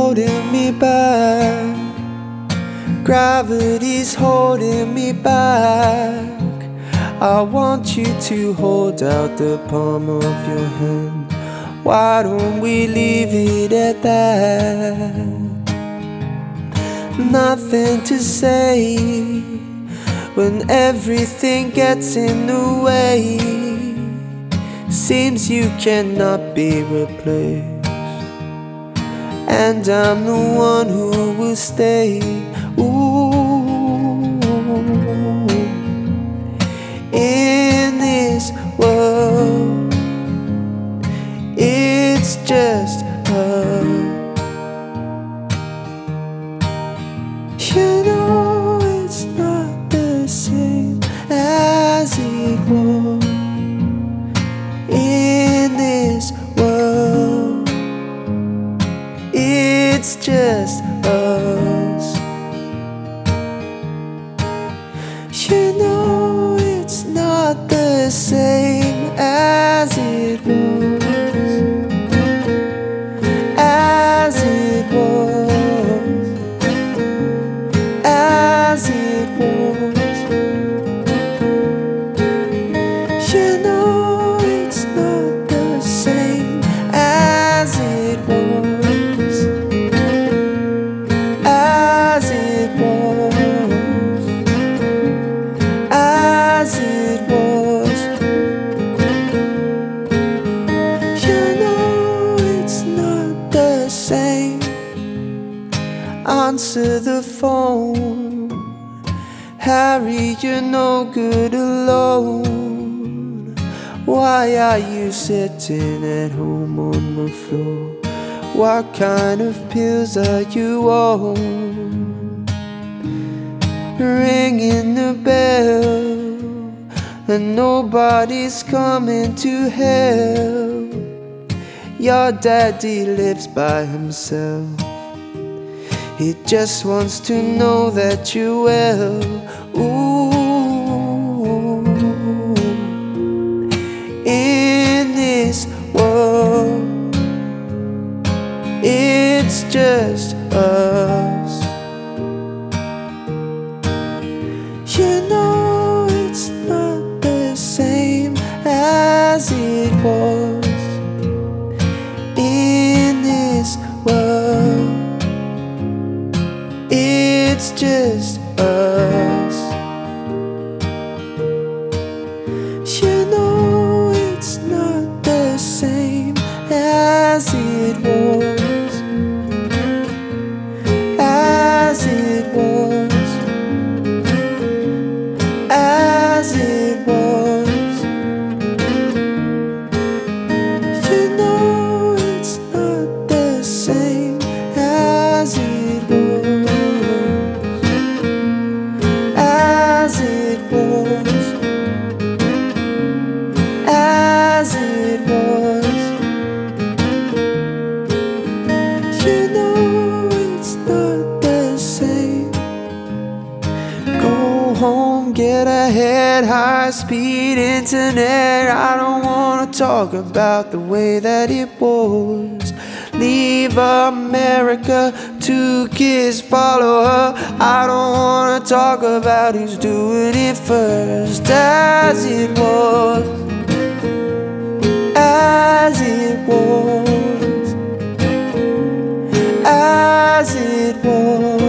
holding me back. Gravity's holding me back. I want you to hold out the palm of your hand. Why don't we leave it at that? Nothing to say when everything gets in the way. Seems you cannot be replaced, and I'm the one who will stay. Ooh, in this world, it's just us. You know it's not the same as it was. In this world, it's just us. You know it's not the same as it was. As it was. As it was. You know it's not the same as it was. As it was. As it was. You know it's not the same. Answer the phone. Harry, you're no good alone. Why are you sitting at home on the floor? What kind of pills are you on? Ringing the bell, and nobody's coming to help. Your daddy lives by himself. He just wants to know that you're well. Ooh, in this world, it's just us. You know it's not the same as it was. In this world, it's just us. You know it's not the same as it was. As it was. As it was. You know it's not the same as it was. As it was. As it was. You know it's not the same. Go home, get ahead, high-speed internet. I don't wanna talk about the way that it was. Leave America, 2 kids follow her. I don't wanna talk about who's doing it first. As it was. As it was. As it was.